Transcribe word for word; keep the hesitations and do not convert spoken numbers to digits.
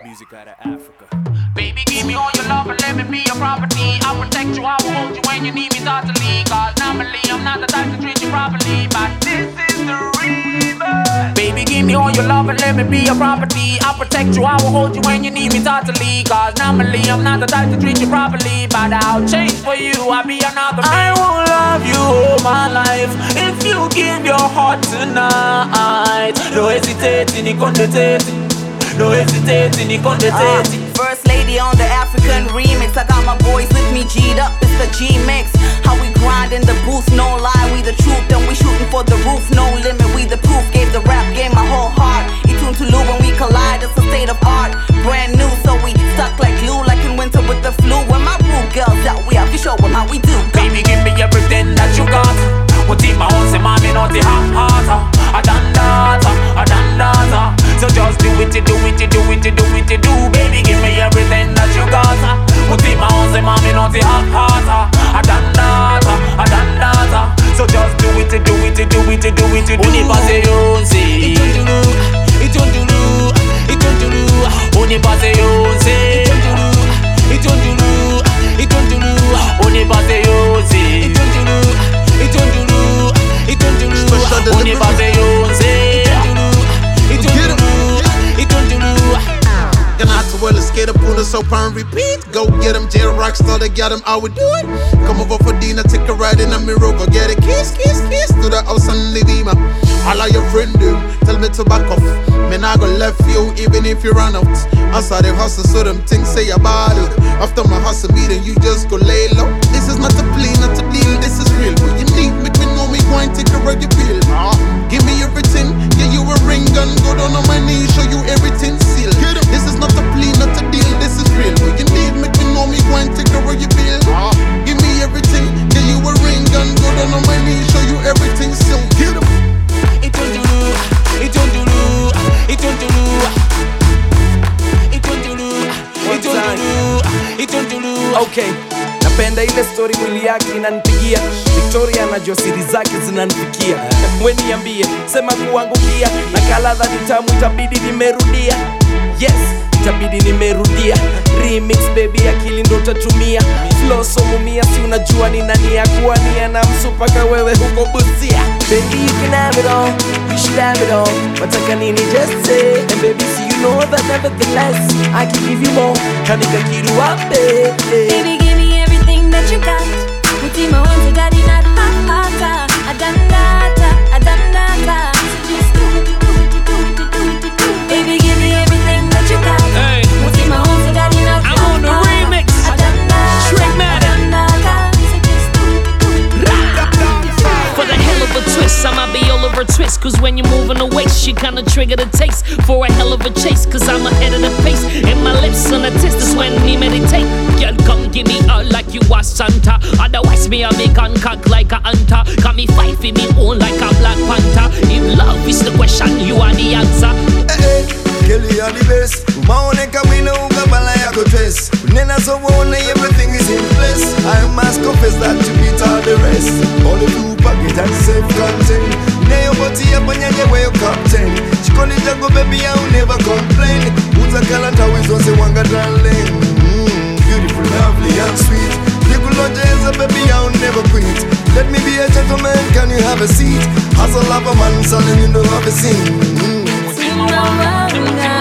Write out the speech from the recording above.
music out of Africa. Baby, give me all your love and let me be your property. I'll protect you, I will hold you when you need me totally. Cause normally I'm not the type to treat you properly, but this is the reason. Baby, give me all your love and let me be your property. I'll protect you, I will hold you when you need me totally. Cause normally I'm not the type to treat you properly, but I'll change for you, I'll be another man. I will love you all my life if you give your heart tonight. No hesitating, you condensate. No hesitating, you condensate. uh, First lady on the African remix. I got my boys with me G'd up, it's the G-Mix. How we grind in the booth, no lie, we the truth. And we shooting for the roof, no limit, we the proof. Gave the rap game my whole heart. Etune to Lou when we collide, it's a state of art. Brand new, so we stuck like glue, like in winter with the flu. When my rude girls out, we have to show them how we do. Baby, give me everything that you got. What in my own, say mommy, not the hot heart. I done that, I done that. So just do it, you do it, you do it, you do it, you do. Baby, give me everything that you got. What in my own, say mommy, not the hot heart. I done that, I done that. So just do it, you do it, you do it, you do it, you do. Only passe yon say, it don't do, it don't do, it don't do. Only passe yon say, it don't do, it don't do, it don't do. Only passe yon say, it don't do, it don't do, it don't do. Only passe yon say, it don't do, it don't do, it don't do. Gonna have to well skate up on the soap and repeat. Go get him, J Rockstar, they got him, I would do it. Come over for dinner, take a ride in a mirror, go get a kiss, kiss, kiss to the house and leave him. All of your friend do, tell me to back off. Man, I go left you even if you run out. I saw the hustle, so them things say about it. After my hustle meeting, you just go lay low. This is not a plea, not a deal, this is real. What you need, make me know me, go and take a rug, you feel. Uh, give me everything, yeah, you a ring gun, go down on my knees, show you everything sealed. This is not a plea, not a deal, this is real. What you need, make me know me, go and take a rug, you feel. Uh, give me everything, yeah, you a ring gun, go down on my knees, show you everything sealed. Get em. It don't do, it don't do, it don't do, it don't do, it don't do, it don't do. Okay, napenda ile story mwili yake inanipigia. Victoria anajua siri zake zinanifikia. We niambie, sema kuangukia. Na kaladha ni tamu itabidi nimerudia. Yes, itabidi nimerudia. Remix baby, akili ndo utatumia. Flow so mumia, si unajua ni nani ya kuwania na msupaka wewe huko Busia. Baby, you can have it all, you should have it all. Wataka nini just say. And baby, see you know that nevertheless I can give you more. Kanika kiru wape. Baby, give me everything that you got. Mutima wangu daddy not hata. I done that, I done that. So just do it, do it, do it, do it, do it. Baby, give me everything that you got. Hey, Mutima wangu daddy not hata. I'm on the remix. I done that, Straight matter. I done that. So just do it, do it, do it. For the hell of a twist, I'ma be all over twist. Cause when you're moving the waist, you kinda trigger the taste for a hell of a chase. Cause I'm ahead of the pace, and my lips on the test is when we meditate. Girl, come give me all like you are Santa. Otherwise, me a make cock like a hunter. Got me fight for me own like a Black Panther. If love is the question, you are the answer. Hey, Kelly are the best. Umaoneka wina ungabala yako test. Unena so one everything is in place. I must confess that you beat all the rest. Only two packet and safe content. Neyo boti ya panyanya where you captain. Chikoni jango baby I will never complain. Uza kalanta wizo se wanga darling. Mm, beautiful, lovely and sweet. Nikuloja is a baby I will never quit. Let me be a gentleman, can you have a seat? Hustle love a man, selling you know have a scene. Mm. Sing around now.